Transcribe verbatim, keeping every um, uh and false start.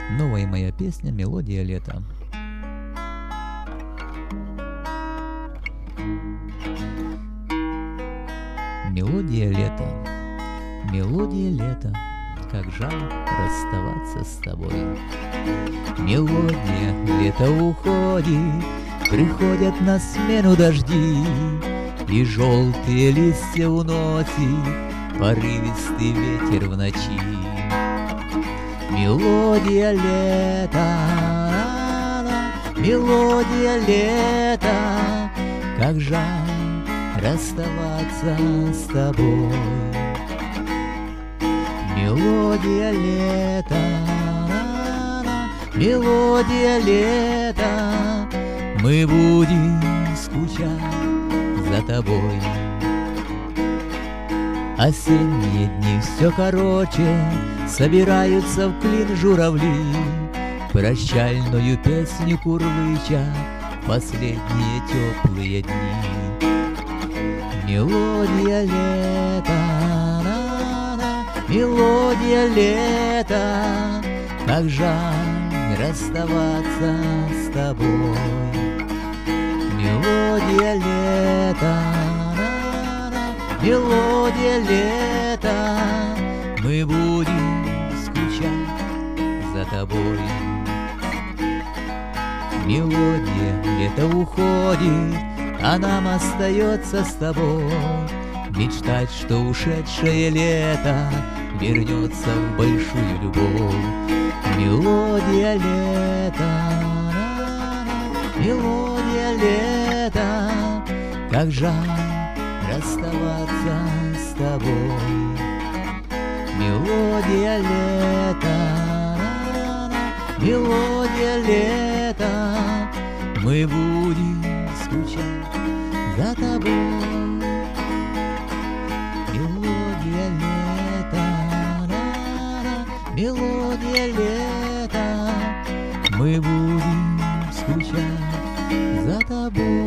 Новая моя песня «Мелодия лета». Мелодия лета, мелодия лета, как жаль расставаться с тобой. Мелодия лета уходит, приходят на смену дожди, и желтые листья уносит порывистый ветер в ночи. Мелодия лета, мелодия лета, как жаль расставаться с тобой. Мелодия лета, мелодия лета, мы будем скучать за тобой. Осенние дни все короче, собираются в клин журавли, прощальную песню курлыча последние теплые дни. Мелодия лета, мелодия лета, как жаль расставаться с тобой. Мелодия лета, мелодия лета, мы будем скучать за тобой. Мелодия лета уходит, а нам остается с тобой мечтать, что ушедшее лето вернется в большую любовь. Мелодия лета, мелодия лета, как жаль расставаться с тобой. Мелодия лета, мелодия лета, мы будем скучать за тобой. Мелодия лета, мелодия лета, мы будем скучать за тобой.